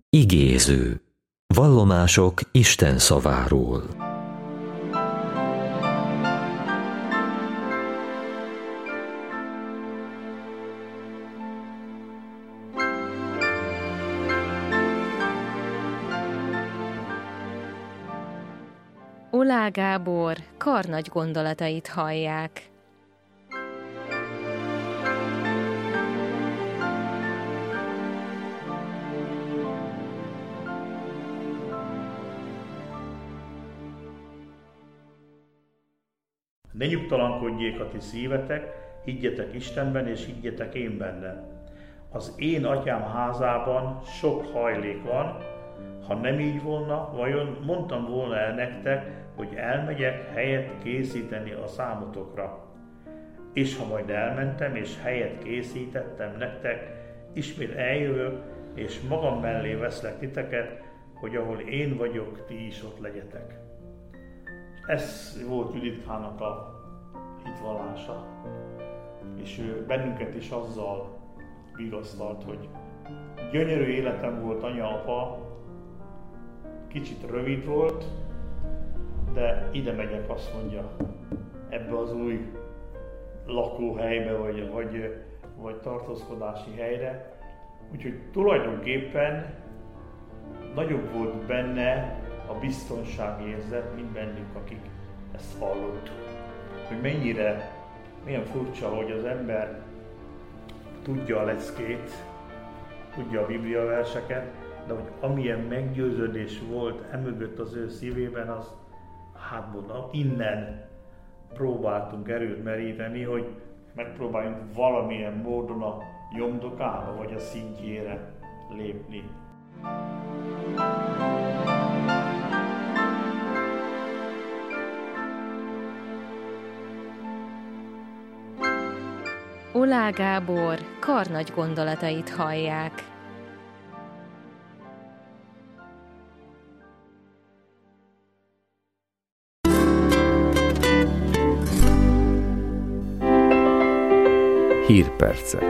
Igéző. Vallomások Isten szaváról. Oláh Gábor karnagy gondolatait hallják. Ne nyugtalankodjék a ti szívetek, higgyetek Istenben és higgyetek én benne. Az én atyám házában sok hajlék van, ha nem így volna, vajon mondtam volna el nektek, hogy elmegyek helyet készíteni a számotokra. És ha majd elmentem és helyet készítettem nektek, ismét eljövök, és magam mellé veszlek titeket, hogy ahol én vagyok, ti is ott legyetek. Ez volt Judithának a hitvallása, és ő bennünket is azzal vigasztalt, hogy gyönyörű életem volt anya-apa, kicsit rövid volt, de ide megyek, azt mondja, ebbe az új lakóhelybe, vagy tartózkodási helyre. Úgyhogy tulajdonképpen nagyobb volt benne a biztonságérzet, mint bennünk, akik ezt hallottuk. Hogy milyen furcsa, hogy az ember tudja a leckét, tudja a Biblia verseket, de hogy amilyen meggyőződés volt emögött az ő szívében, az innen próbáltunk erőt meríteni, hogy megpróbáljunk valamilyen módon a nyomdokába vagy a szintjére lépni. Oláh Gábor karnagy gondolatait hallják. Hírpercek.